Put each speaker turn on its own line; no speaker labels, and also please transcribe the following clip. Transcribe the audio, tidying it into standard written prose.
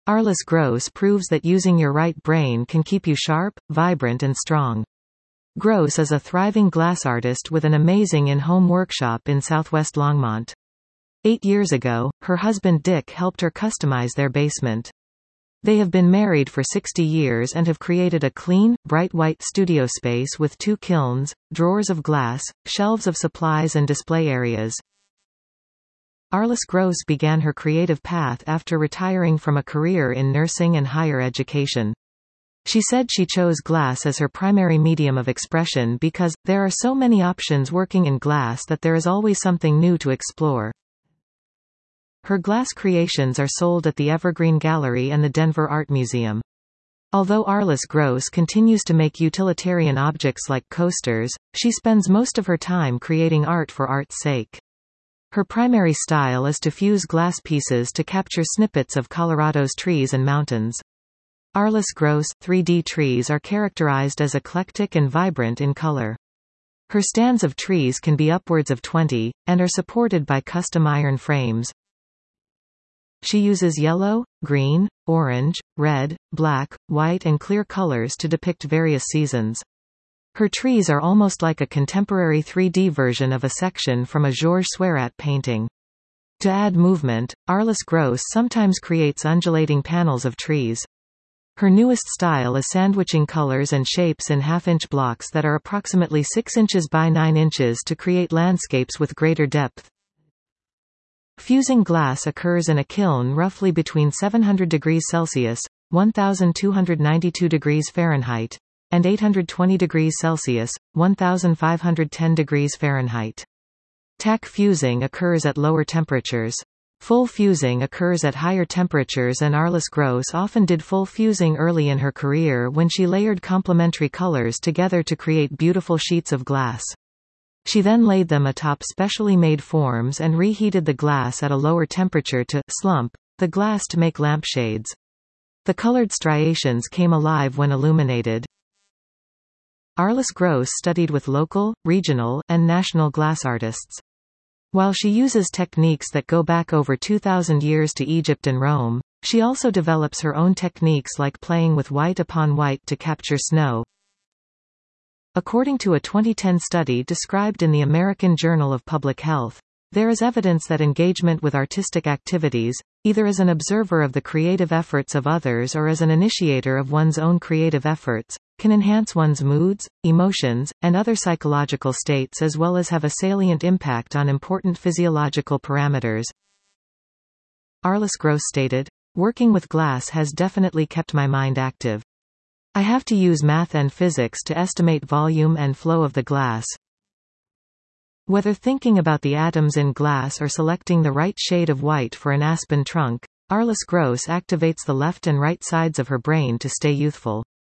Arliss Gross proves that using your right brain can keep you sharp, vibrant and strong. Gross is a thriving glass artist with an amazing in-home workshop in southwest Longmont. 8 years ago, her husband Dick helped her customize their basement. They have been married for 60 years and have created a clean, bright white studio space with 2 kilns, drawers of glass, shelves of supplies and display areas. Arliss Gross began her creative path after retiring from a career in nursing and higher education. She said she chose glass as her primary medium of expression because, there are so many options working in glass that there is always something new to explore. Her glass creations are sold at the Evergreen Gallery and the Denver Art Museum. Although Arliss Gross continues to make utilitarian objects like coasters, she spends most of her time creating art for art's sake. Her primary style is to fuse glass pieces to capture snippets of Colorado's trees and mountains. Arliss Gross 3D trees are characterized as eclectic and vibrant in color. Her stands of trees can be upwards of 20, and are supported by custom iron frames. She uses yellow, green, orange, red, black, white and clear colors to depict various seasons. Her trees are almost like a contemporary 3D version of a section from a Georges Seurat painting. To add movement, Arliss Gross sometimes creates undulating panels of trees. Her newest style is sandwiching colors and shapes in half-inch blocks that are approximately 6 inches by 9 inches to create landscapes with greater depth. Fusing glass occurs in a kiln roughly between 700 degrees Celsius, 1292 degrees Fahrenheit, and 820 degrees Celsius, 1510 degrees Fahrenheit. Tack fusing occurs at lower temperatures. Full fusing occurs at higher temperatures, and Arliss Gross often did full fusing early in her career when she layered complementary colors together to create beautiful sheets of glass. She then laid them atop specially made forms and reheated the glass at a lower temperature to slump the glass to make lampshades. The colored striations came alive when illuminated. Arliss Gross studied with local, regional, and national glass artists. While she uses techniques that go back over 2,000 years to Egypt and Rome, she also develops her own techniques like playing with white upon white to capture snow. According to a 2010 study described in the American Journal of Public Health, there is evidence that engagement with artistic activities, either as an observer of the creative efforts of others or as an initiator of one's own creative efforts, can enhance one's moods, emotions, and other psychological states as well as have a salient impact on important physiological parameters. Arliss Gross stated, "Working with glass has definitely kept my mind active. I have to use math and physics to estimate volume and flow of the glass. Whether thinking about the atoms in glass or selecting the right shade of white for an aspen trunk, Arliss Gross activates the left and right sides of her brain to stay youthful."